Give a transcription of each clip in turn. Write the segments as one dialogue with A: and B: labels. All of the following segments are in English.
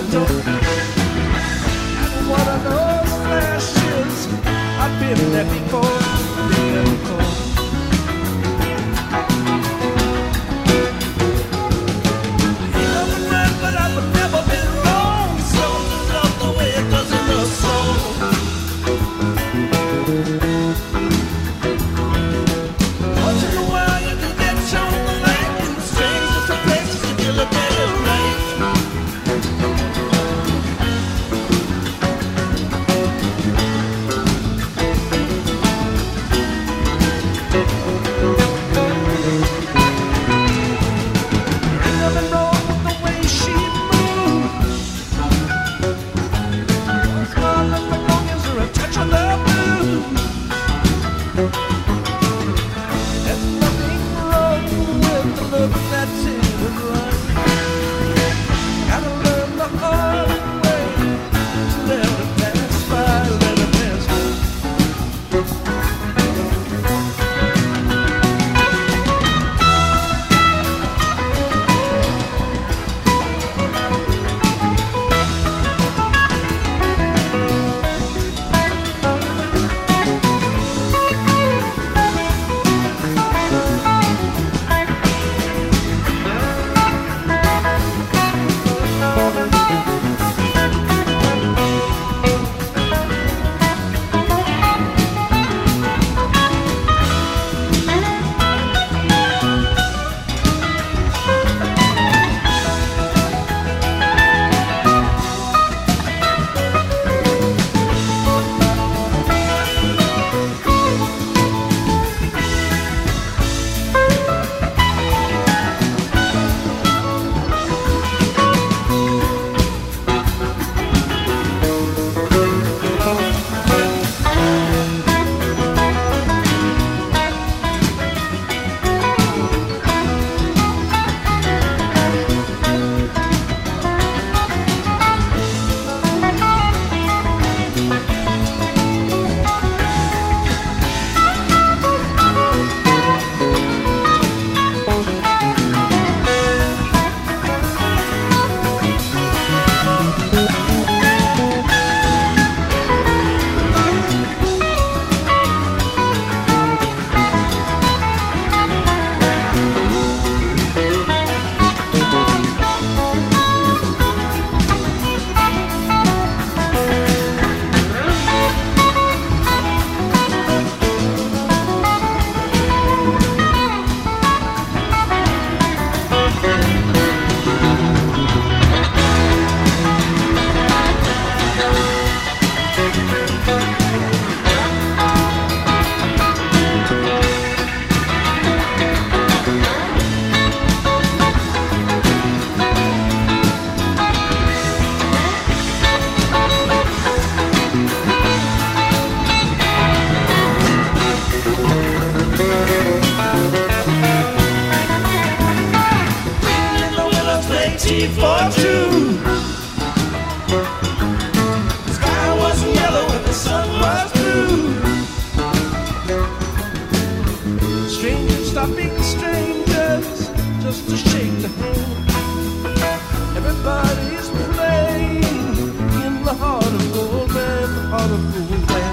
A: door. And one of those flashes, I've been there before, been there before. Ain't nothing right, but I've never been wrong. So just love the way it does in the soul. Once in a while you do get shown the light in the strangest of places if you look at it right. For two. The sky was yellow and the sun was blue. Strangers stopping strangers just to shake the hand. Everybody's playing in the heart of Goldman, the heart of Goldman.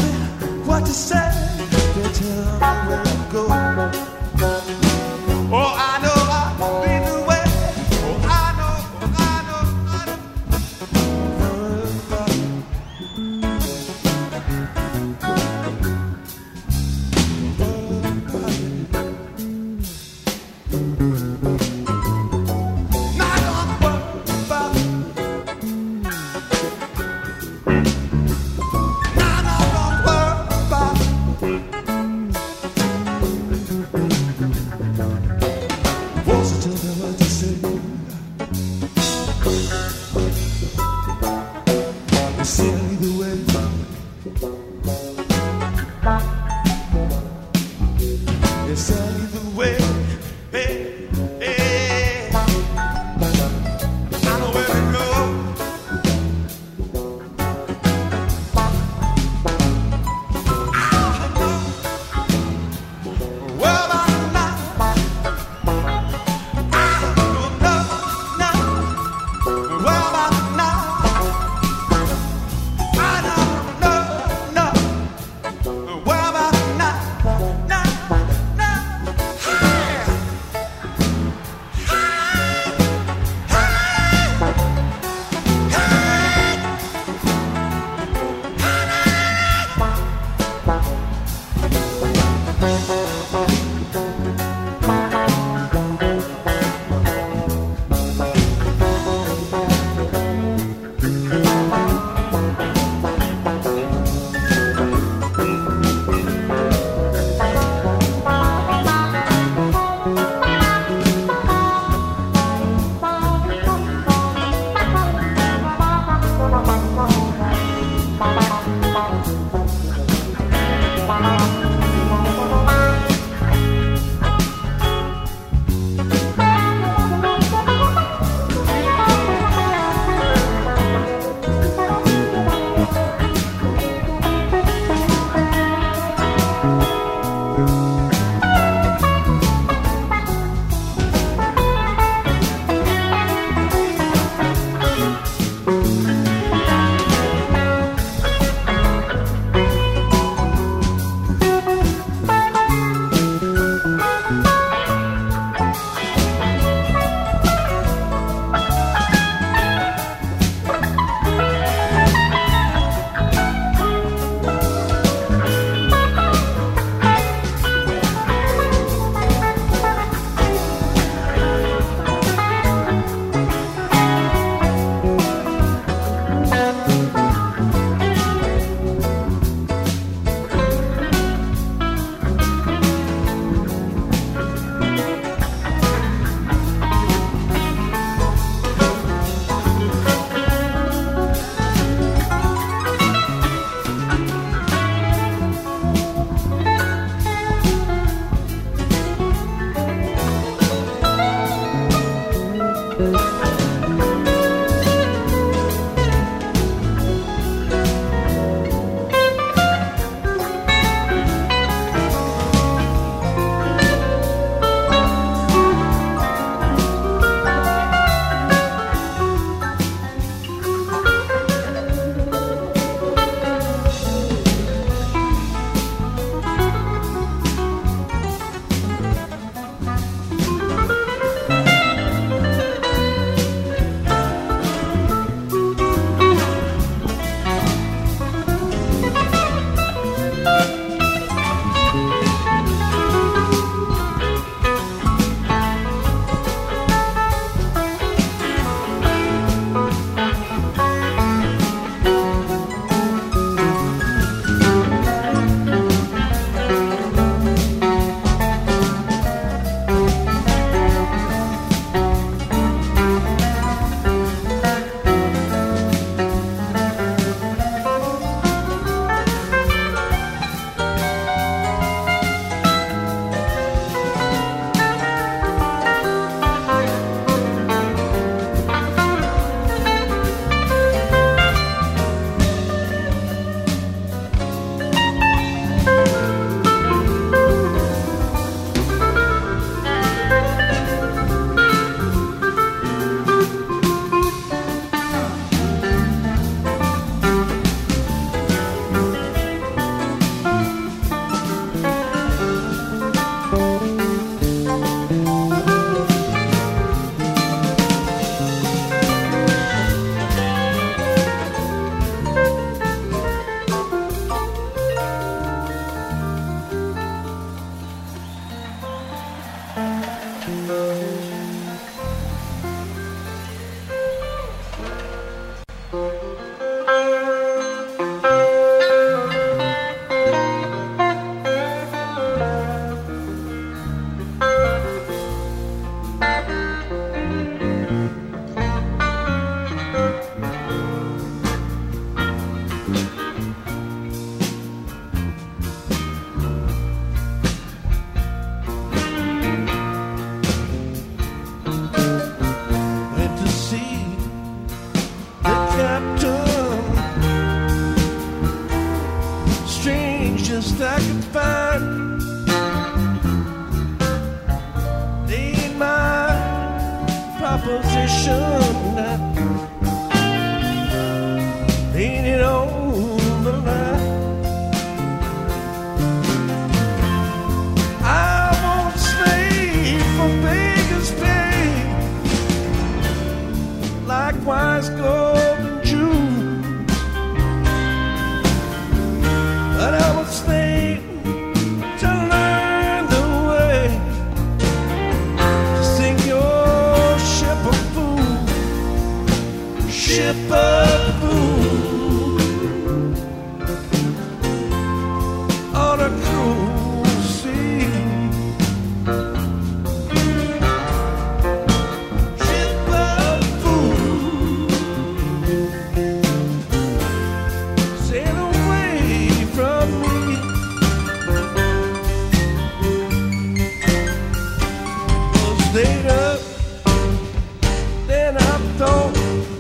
A: what to say. They tell me where to go. Oh, I know I'll be the way. Oh, I know, oh, I know, I know. strangest I could find. They ain't my proposition. Ain't it on the line? I won't slave for beggars' pay. Likewise, golden jewels. But I will stay to learn the way to sing your ship of food, ship of food. On a cruel sea, ship of food, sail away from me. Was later than I thought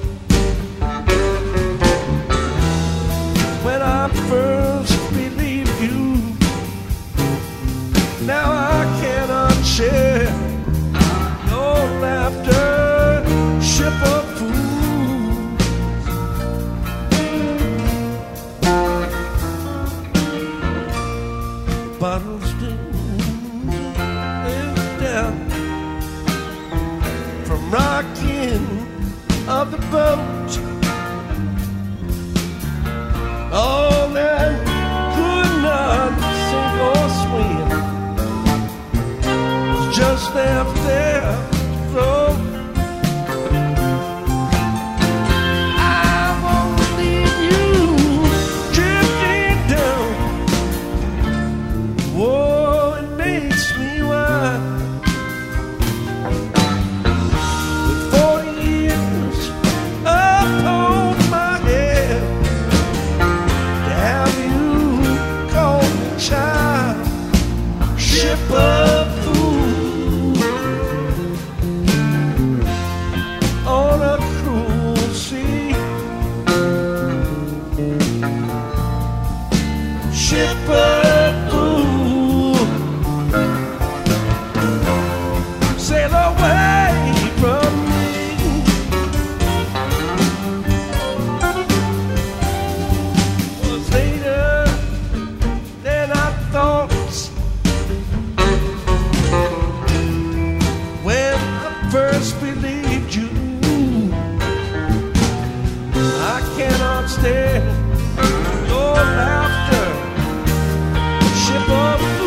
A: when I first believed you. Now I cannot share your laughter, ship of fools. Bottles down from rocking of the boat. All that could not sink or swim was just left there to float. I won't leave you drifting down. Whoa, it makes me wild. With 40 years upon my head, have you called me child, ship of food, on a cruel sea, ship of food, sail away from me. Was later than I thought when I first believed you. I cannot stand your laughter, ship of food.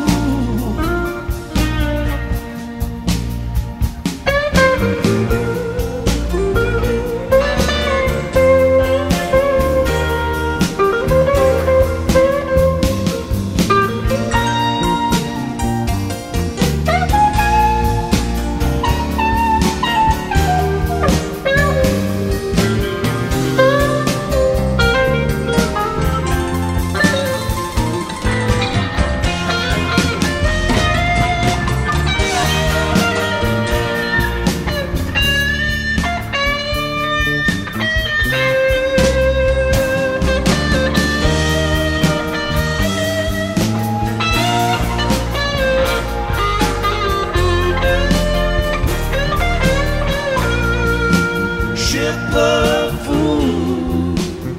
A: Ship of food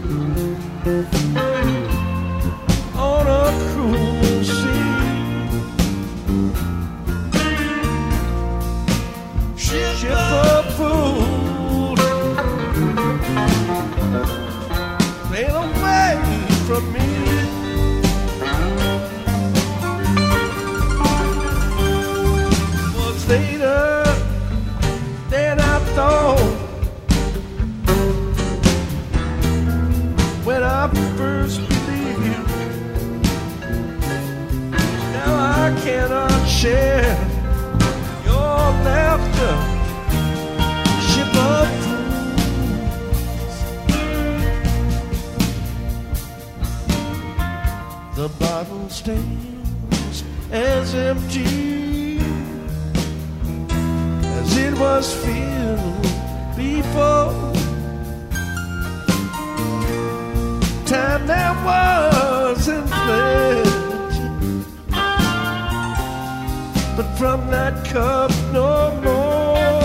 A: on a cruel sea, ship of food, sail away from me. Was later than I thought when I first believed you. Now I cannot share your laughter, ship of fools. The bottle stands as empty as it was filled before. Time that was in place. from that cup no more.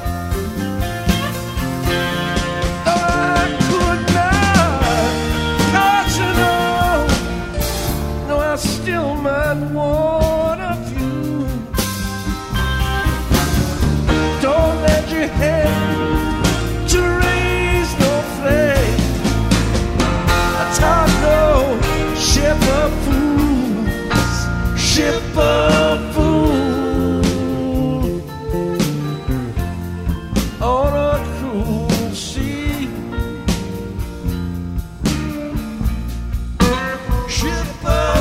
A: Though I could not touch it all, no, I still might want of you. Don't let your head to raise no flame. I taught no ship of fools, ship of fools on a cruel sea. Ship of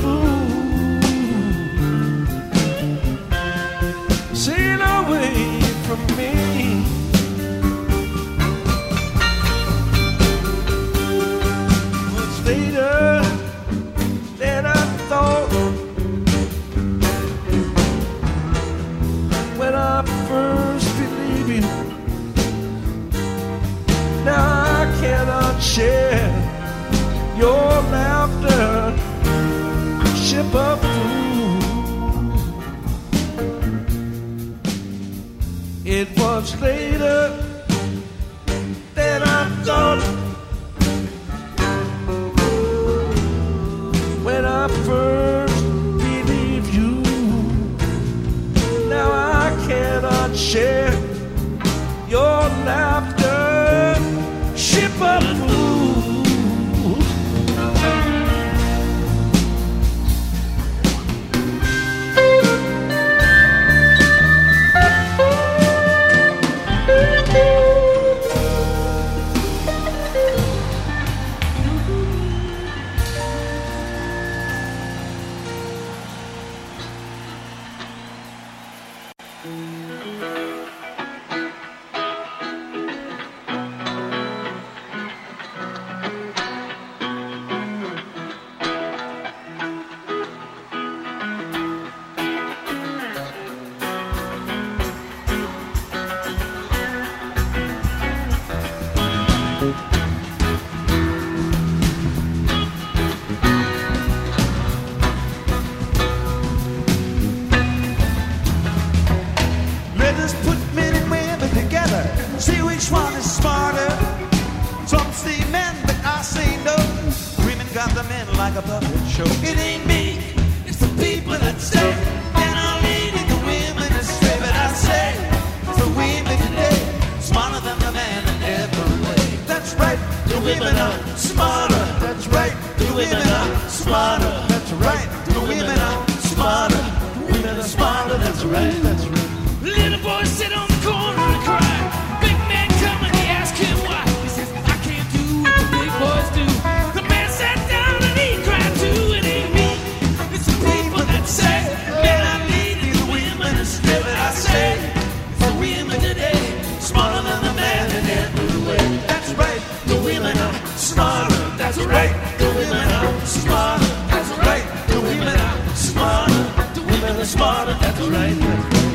A: fools sail away from me. Much later than I thought, when I first believed you. Now I cannot share your laughter, ship of fools. It was later than I thought, when I first believed you. Now I cannot share your laughter, ship of fools. Let us put men and women together, see which one is smarter. Some say men, but I say no. Women got the men like a puppet show. It ain't me, it's the people that say men are leading the women astray. But I say it's the women today, smarter than the man in every way. That's right, the women are smarter. That's right, the women are smarter. That's right, the women are smarter. The women are smarter. That's right, that's right.
B: Little boy sit on the corner and cry. Big man come and he ask him why. He says, I can't do what the big boys do. The man sat down and he cried too. It ain't me, it's the people that say men are leading the women astray. But I say it's the women today, smarter than the man in every way.
A: That's right,
B: The women are smarter. That's right, the women are smarter. That's right, the women are smarter. The women are smarter. That's right.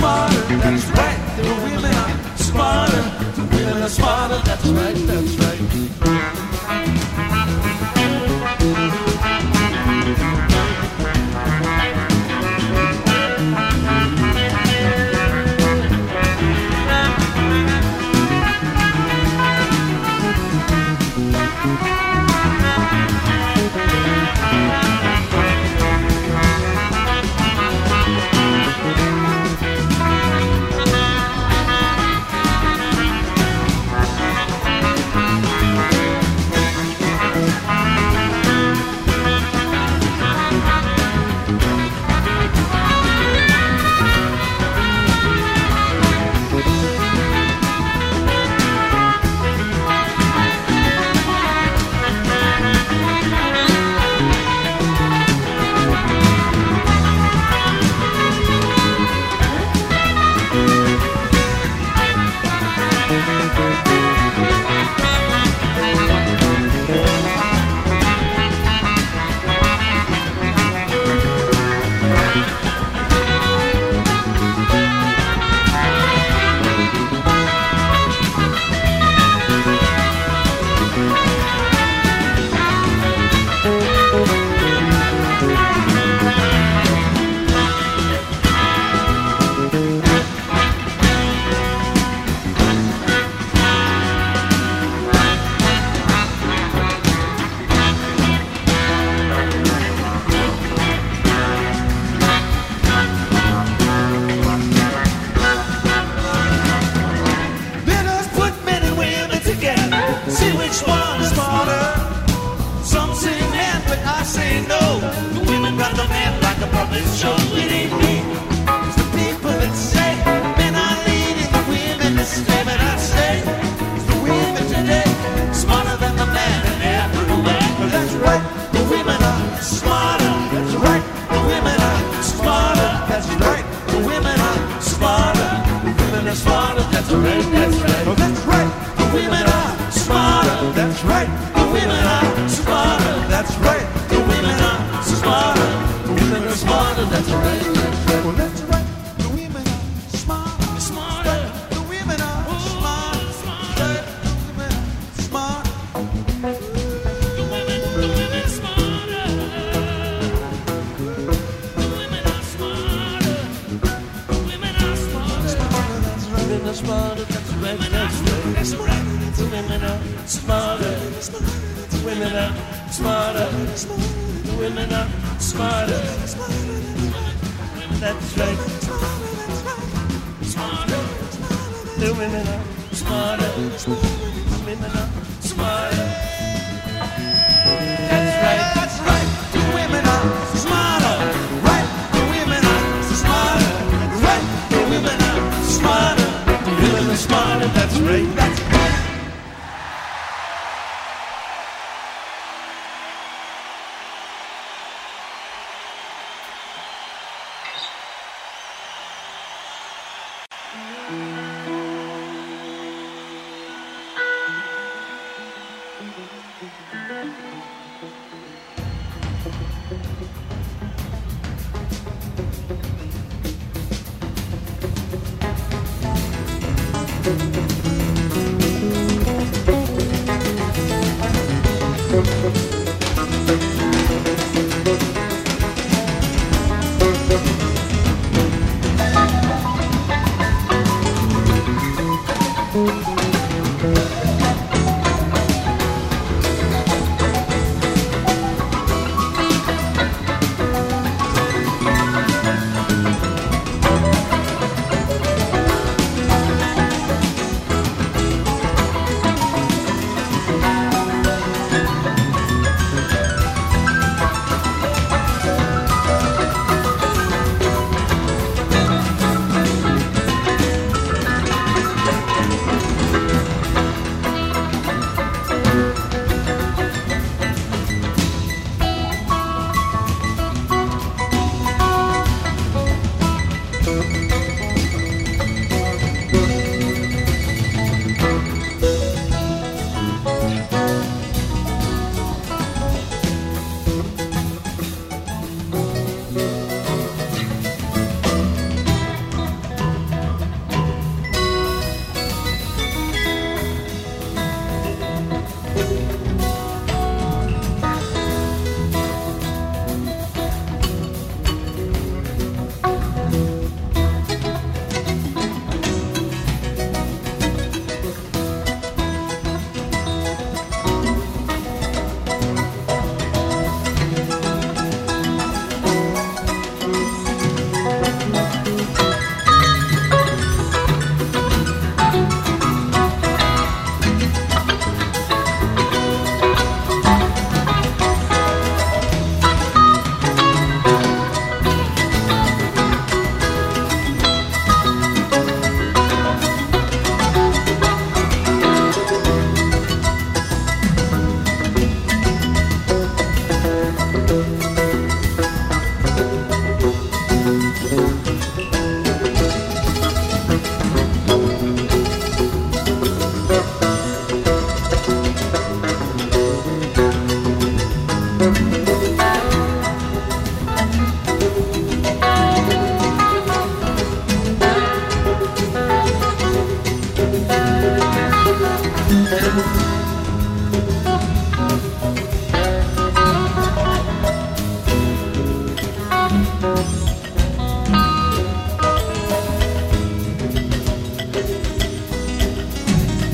A: smarter, that's right. The women are smarter, the women are smarter, that's right, that's right.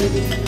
A: baby.